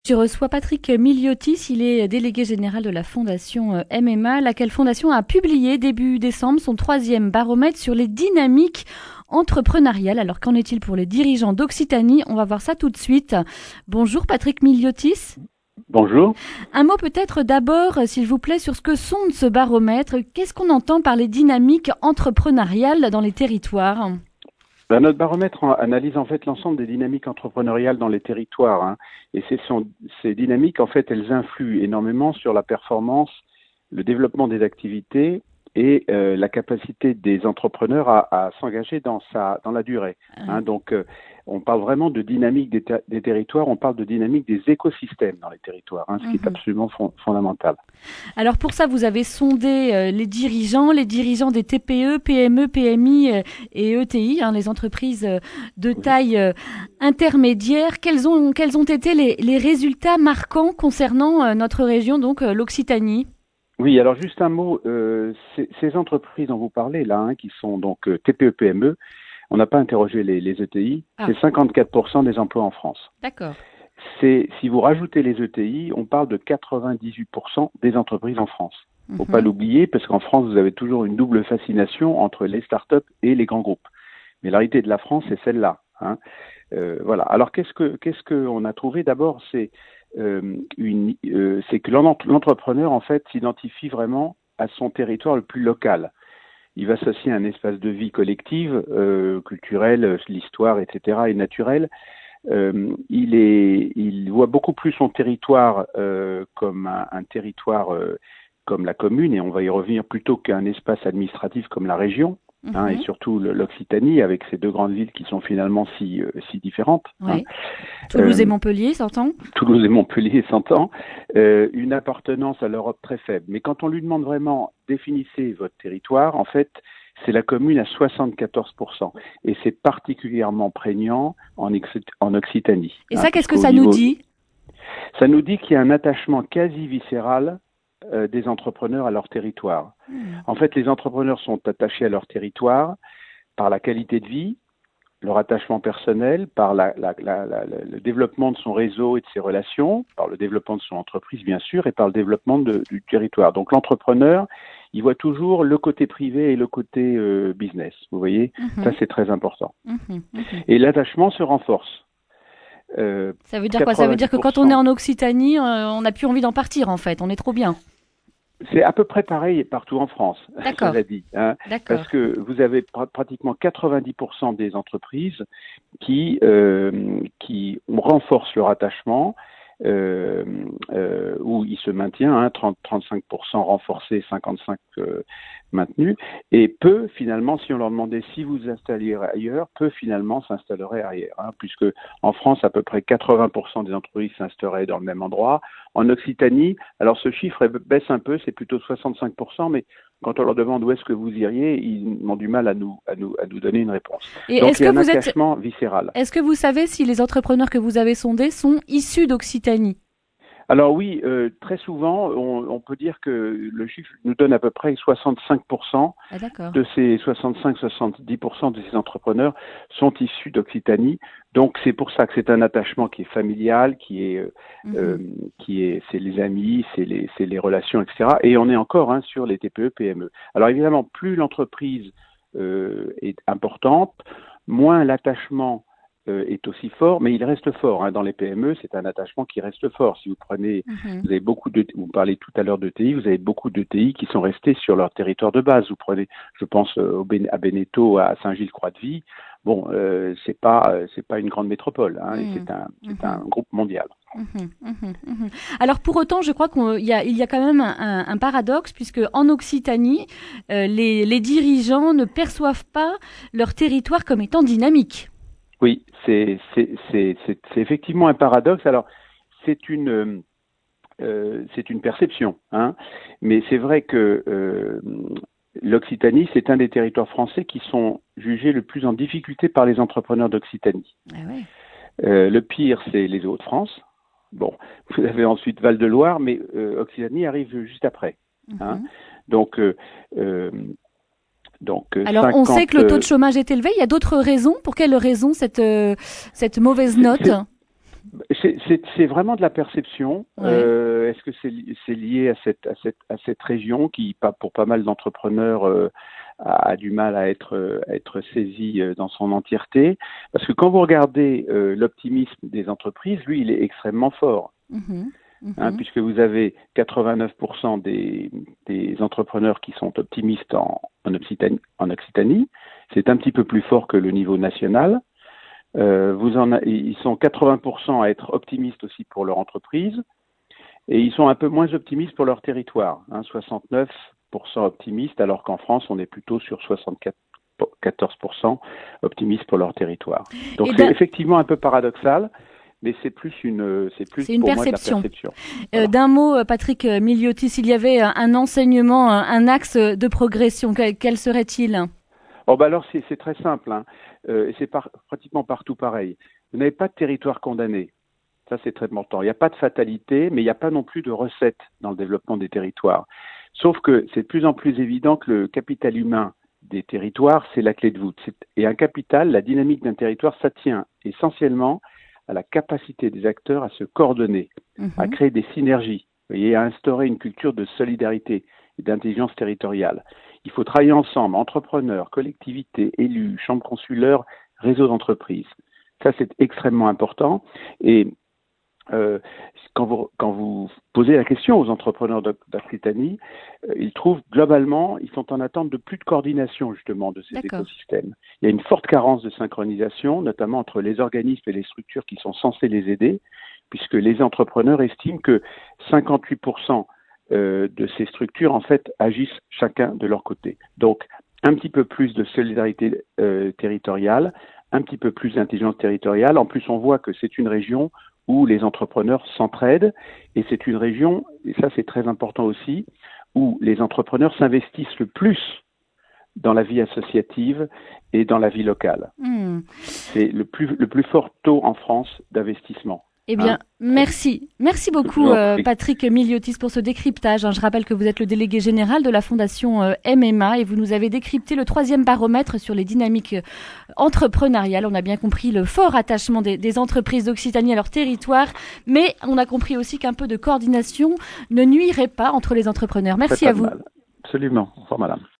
Je reçois Patrick Miliotis, il est délégué général de la fondation MMA, laquelle fondation a publié début décembre son 3e baromètre sur les dynamiques entrepreneuriales. Alors qu'en est-il pour les dirigeants d'Occitanie? On va voir ça tout de suite. Bonjour Patrick Miliotis. Bonjour. Un mot peut-être d'abord, s'il vous plaît, sur ce que sonde ce baromètre. Qu'est-ce qu'on entend par les dynamiques entrepreneuriales dans les territoires ? Notre baromètre analyse en fait l'ensemble des dynamiques entrepreneuriales dans les territoires. Et ces dynamiques, en fait, elles influent énormément sur la performance, le développement des activités et la capacité des entrepreneurs à s'engager dans la durée. Donc, on parle vraiment de dynamique des territoires, on parle de dynamique des écosystèmes dans les territoires, ce qui est absolument fondamental. Alors pour ça, vous avez sondé les dirigeants des TPE, PME, PMI et ETI, les entreprises de taille intermédiaire. Quels ont été les résultats marquants concernant notre région, donc l'Occitanie ? Oui, alors juste un mot, ces entreprises dont vous parlez là, qui sont donc TPE, PME, on n'a pas interrogé les ETI, c'est 54% des emplois en France. D'accord. Si vous rajoutez les ETI, on parle de 98% des entreprises en France. Faut pas l'oublier, parce qu'en France, vous avez toujours une double fascination entre les startups et les grands groupes. Mais la réalité de la France, c'est celle-là. Voilà. Alors, qu'est-ce qu'on a trouvé? D'abord, c'est que l'entrepreneur, en fait, s'identifie vraiment à son territoire le plus local. Il va s'associer à un espace de vie collective, culturelle, l'histoire, etc., et naturelle. Il voit beaucoup plus son territoire comme un territoire comme la commune, et on va y revenir, plutôt qu'un espace administratif comme la région, et surtout l'Occitanie, avec ces deux grandes villes qui sont finalement si différentes. Oui. Toulouse et Montpellier, s'entend ? Toulouse et Montpellier, s'entend. Une appartenance à l'Europe très faible. Mais quand on lui demande vraiment, définissez votre territoire, en fait, c'est la commune à 74%. Et c'est particulièrement prégnant en Occitanie. Et ça, qu'est-ce que ça nous dit ? Ça nous dit qu'il y a un attachement quasi viscéral des entrepreneurs à leur territoire. En fait, les entrepreneurs sont attachés à leur territoire par la qualité de vie, leur attachement personnel, par le développement de son réseau et de ses relations, par le développement de son entreprise, bien sûr, et par le développement du territoire. Donc, l'entrepreneur, il voit toujours le côté privé et le côté business. Vous voyez, ça, c'est très important. Et l'attachement se renforce. Ça veut dire quoi? Ça veut dire que quand on est en Occitanie, on n'a plus envie d'en partir, en fait. On est trop bien. C'est à peu près pareil partout en France, cela dit. Parce que vous avez pratiquement 90% des entreprises qui renforcent leur attachement, où il se maintient, 35% renforcé, 55% maintenu, et peu finalement, si on leur demandait si vous vous installiez ailleurs, peu finalement s'installeraient ailleurs, puisque en France, à peu près 80% des entreprises s'installeraient dans le même endroit. En Occitanie, alors ce chiffre baisse un peu, c'est plutôt 65%, mais quand on leur demande où est-ce que vous iriez, ils ont du mal à nous donner une réponse. Et donc il y a un attachement viscéral. Est-ce que vous savez si les entrepreneurs que vous avez sondés sont issus d'Occitanie ? Alors oui, très souvent, on peut dire que le chiffre nous donne à peu près 65% de ces 65-70% de ces entrepreneurs sont issus d'Occitanie. Donc c'est pour ça que c'est un attachement qui est familial, c'est les amis, c'est les relations, etc. Et on est encore sur les TPE, PME. Alors évidemment, plus l'entreprise est importante, moins l'attachement est aussi fort, mais il reste fort. Dans les PME, c'est un attachement qui reste fort. Si vous prenez, vous avez vous parlez tout à l'heure d'ETI, vous avez beaucoup d'ETI qui sont restés sur leur territoire de base. Vous prenez, je pense à Beneteau, à Saint-Gilles-Croix-de-Vie. Bon, c'est pas une grande métropole, c'est un groupe mondial. Alors pour autant, je crois qu'il y a quand même un paradoxe, puisque en Occitanie, les dirigeants ne perçoivent pas leur territoire comme étant dynamique. Oui, c'est effectivement un paradoxe. Alors, c'est une perception, mais c'est vrai que l'Occitanie, c'est un des territoires français qui sont jugés le plus en difficulté par les entrepreneurs d'Occitanie. Le pire, c'est les Hauts-de-France. Bon, vous avez ensuite Val-de-Loire, mais Occitanie arrive juste après. Alors, on sait que le taux de chômage est élevé. Il y a d'autres raisons. Pour quelles raisons cette mauvaise note ? C'est vraiment de la perception. Ouais. Est-ce que c'est lié à cette région qui, pour pas mal d'entrepreneurs, a du mal à être saisie dans son entièreté? Parce que quand vous regardez l'optimisme des entreprises, lui, il est extrêmement fort. Mhm. Hein, Mhm. puisque vous avez 89% des entrepreneurs qui sont optimistes en Occitanie. C'est un petit peu plus fort que le niveau national. Ils sont 80% à être optimistes aussi pour leur entreprise, et ils sont un peu moins optimistes pour leur territoire, 69% optimistes, alors qu'en France, on est plutôt sur 74% optimistes pour leur territoire. Donc Et c'est effectivement un peu paradoxal, mais c'est plus c'est une pour moi de la perception. perception. Voilà. D'un mot, Patrick Miliotis, s'il y avait un enseignement, un axe de progression, quel serait-il? Oh bah alors c'est très simple, c'est pratiquement partout pareil. Vous n'avez pas de territoire condamné. Ça, c'est très important. Il n'y a pas de fatalité, mais il n'y a pas non plus de recette dans le développement des territoires. Sauf que c'est de plus en plus évident que le capital humain des territoires, c'est la clé de voûte. Et un capital, la dynamique d'un territoire, ça tient essentiellement à la capacité des acteurs à se coordonner, à créer des synergies, et à instaurer une culture de solidarité et d'intelligence territoriale. Il faut travailler ensemble, entrepreneurs, collectivités, élus, chambres consulaires, réseaux d'entreprises. Ça, c'est extrêmement important. Et quand vous posez la question aux entrepreneurs d'Occitanie, ils trouvent globalement, ils sont en attente de plus de coordination justement de ces écosystèmes. Il y a une forte carence de synchronisation, notamment entre les organismes et les structures qui sont censés les aider, puisque les entrepreneurs estiment que 58% de ces structures en fait agissent chacun de leur côté. Donc un petit peu plus de solidarité territoriale, un petit peu plus d'intelligence territoriale. En plus, on voit que c'est une région où les entrepreneurs s'entraident, et c'est une région, et ça c'est très important aussi, où les entrepreneurs s'investissent le plus dans la vie associative et dans la vie locale. C'est le plus fort taux en France d'investissement. Eh bien, merci. Merci beaucoup, Patrick Miliotis, pour ce décryptage. Je rappelle que vous êtes le délégué général de la Fondation MMA et vous nous avez décrypté le 3e baromètre sur les dynamiques entrepreneuriales. On a bien compris le fort attachement des entreprises d'Occitanie à leur territoire, mais on a compris aussi qu'un peu de coordination ne nuirait pas entre les entrepreneurs. Merci à vous. Mal. Absolument. Au revoir, madame.